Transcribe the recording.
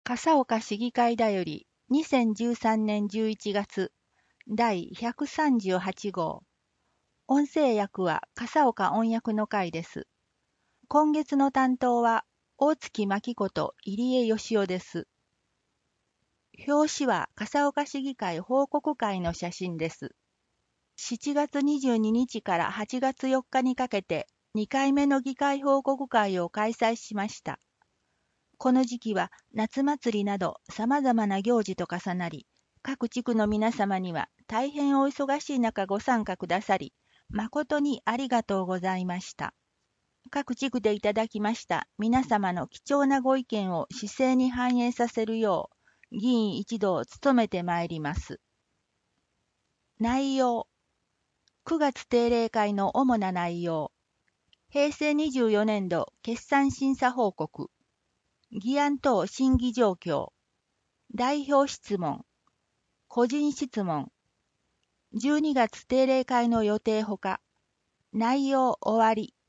笠岡市議会だより2013年11月第138号。音声訳は笠岡音訳の会です。今月の担当は大月真紀子と入江義雄です。表紙は笠岡市議会報告会の写真です。7月22日から8月4日にかけて2回目の議会報告会を開催しました。この時期は夏祭りなど様々な行事と重なり、各地区の皆様には大変お忙しい中ご参加くださり、誠にありがとうございました。各地区でいただきました皆様の貴重なご意見を市政に反映させるよう、議員一同努めてまいります。内容。9月定例会の主な内容。平成24年度決算審査報告。議案等審議状況。代表質問。個人質問。12月定例会の予定ほか。内容終わり。